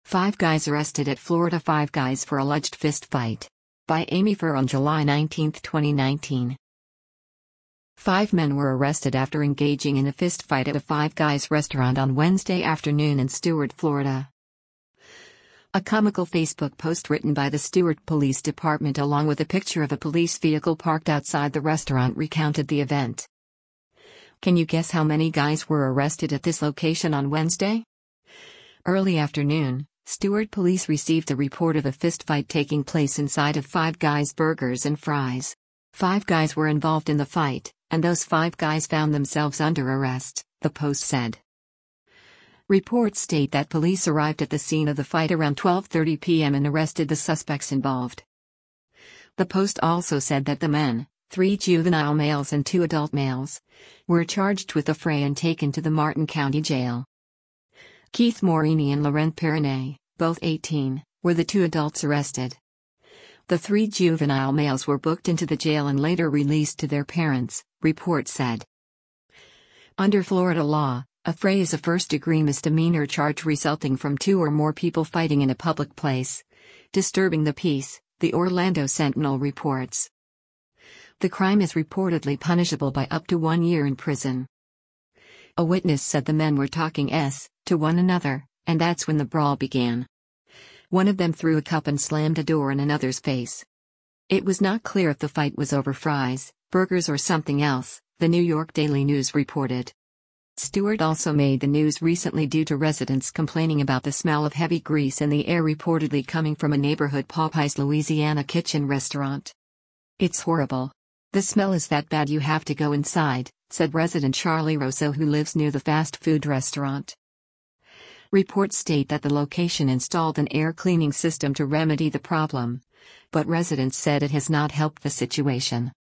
Five Guys arrested at Florida. Five Guys for alleged fist fight. By Amy Furr on July 19, 2019. Five men were arrested after engaging in a fist fight at a Five Guys restaurant on Wednesday afternoon in Stuart, Florida. A comical Facebook post written by the Stuart Police Department along with a picture of a police vehicle parked outside the restaurant recounted the event. Can you guess how many guys were arrested at this location on Wednesday? Early afternoon, Stuart Police received a report of a fist fight taking place inside of Five Guys Burgers and Fries. Five guys were involved in the fight, and those five guys found themselves under arrest, the post said. Reports state that police arrived at the scene of the fight around 12:30 p.m. and arrested the suspects involved. The post also said that the men, 3 juvenile males and 2 adult males, were charged with the fray and taken to the Martin County Jail. Keith Morini and Laurent Perrinet, both 18, were the 2 adults arrested. The 3 juvenile males were booked into the jail and later released to their parents, reports said. Under Florida law, a fray is a first-degree misdemeanor charge resulting from 2 or more people fighting in a public place, disturbing the peace, the Orlando Sentinel reports. The crime is reportedly punishable by up to 1 year in prison. A witness said the men were talking to one another, and that's when the brawl began. One of them threw a cup and slammed a door in another's face. It was not clear if the fight was over fries, burgers or something else, the New York Daily News reported. Stuart also made the news recently due to residents complaining about the smell of heavy grease in the air reportedly coming from a neighborhood Popeyes Louisiana kitchen restaurant. It's horrible. The smell is that bad you have to go inside, said resident Charlie Rosso who lives near the fast food restaurant. Reports state that the location installed an air cleaning system to remedy the problem, but residents said it has not helped the situation.